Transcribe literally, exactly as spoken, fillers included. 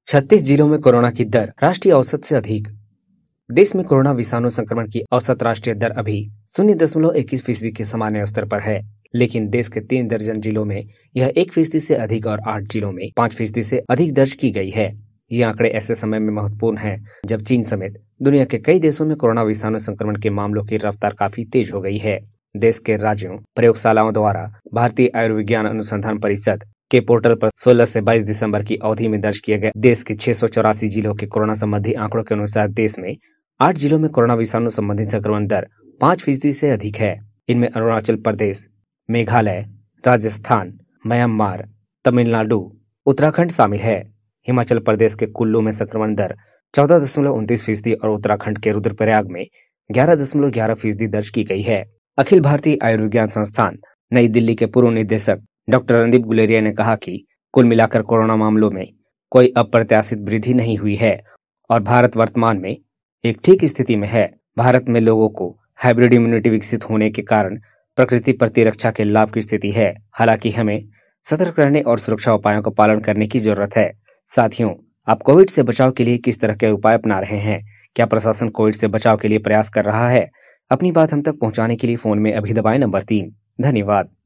छत्तीस जिलों में कोरोना की दर राष्ट्रीय औसत से अधिक। देश में कोरोना विषाणु संक्रमण की औसत राष्ट्रीय दर अभी शून्य दशमलव इक्कीस फीसदी के सामान्य स्तर पर है, लेकिन देश के तीन दर्जन जिलों में यह एक फीसदी से अधिक और आठ जिलों में पाँच फीसदी से अधिक दर्ज की गई है। ये आंकड़े ऐसे समय में महत्वपूर्ण हैं जब चीन समेत दुनिया के कई देशों में कोरोना विषाणु संक्रमण के मामलों की रफ्तार काफी तेज हो गई है। देश के राज्यों प्रयोगशालाओं द्वारा भारतीय आयुर्विज्ञान अनुसंधान परिषद के पोर्टल पर सोलह से बाईस दिसंबर की अवधि में दर्ज किए गए देश के छह सौ चौरासी जिलों के कोरोना संबंधी आंकड़ों के अनुसार देश में आठ जिलों में कोरोना विषाणु संबंधी संक्रमण दर पाँच फीसदी से अधिक है। इनमें अरुणाचल प्रदेश, मेघालय, राजस्थान, म्यांमार, तमिलनाडु, उत्तराखंड शामिल है। हिमाचल प्रदेश के कुल्लू में संक्रमण दर चौदह दशमलव उनतीस फीसदी और उत्तराखंड के रुद्रप्रयाग में ग्यारह दशमलव ग्यारह फीसदी दर्ज की गई है। अखिल भारतीय आयुर्विज्ञान संस्थान नई दिल्ली के पूर्व निदेशक डॉक्टर रणदीप गुलेरिया ने कहा कि कुल मिलाकर कोरोना मामलों में कोई अप्रत्याशित वृद्धि नहीं हुई है और भारत वर्तमान में एक ठीक स्थिति में है। भारत में लोगों को हाइब्रिड इम्यूनिटी विकसित होने के कारण प्रकृति प्रतिरक्षा के लाभ की स्थिति है। हालांकि हमें सतर्क रहने और सुरक्षा उपायों का पालन करने की जरूरत है। साथियों, आप कोविड से बचाव के लिए किस तरह के उपाय अपना रहे हैं? क्या प्रशासन कोविड से बचाव के लिए प्रयास कर रहा है? अपनी बात हम तक पहुंचाने के लिए फोन में अभी दबाएं नंबर तीन। धन्यवाद।